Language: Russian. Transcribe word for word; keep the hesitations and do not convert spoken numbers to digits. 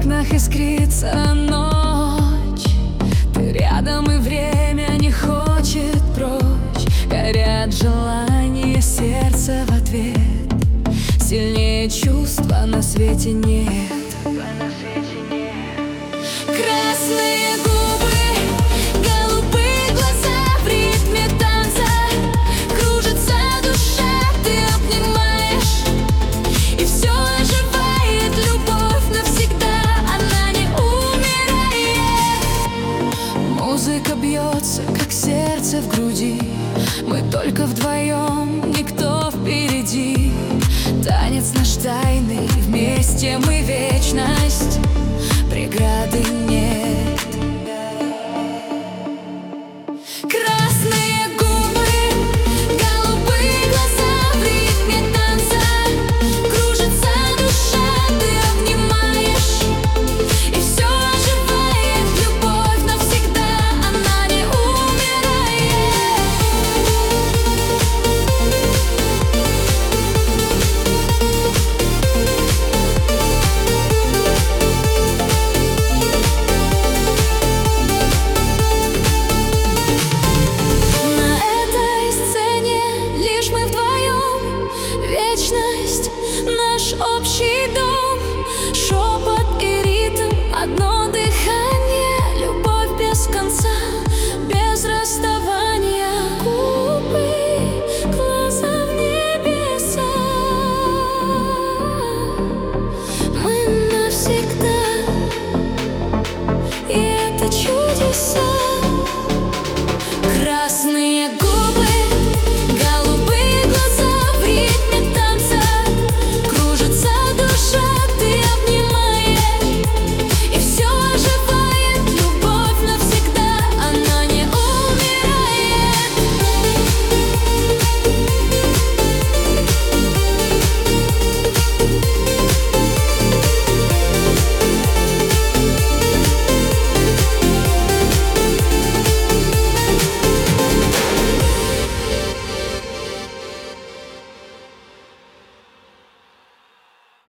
окнах искрится ночь. Ты рядом, и время не хочет прочь. Горят желания сердца в ответ. Сильнее чувства на свете нет. Красные губы, голубые глаза, в ритме танца кружится душа. Ты обнимаешь, и все оживает. Любовь навсегда, она не умирает. Музыка бьется, как сердце в груди. Мы только вдвоем, никто впереди. Танец наш тайный, вместе мы вечность. Преграды нет.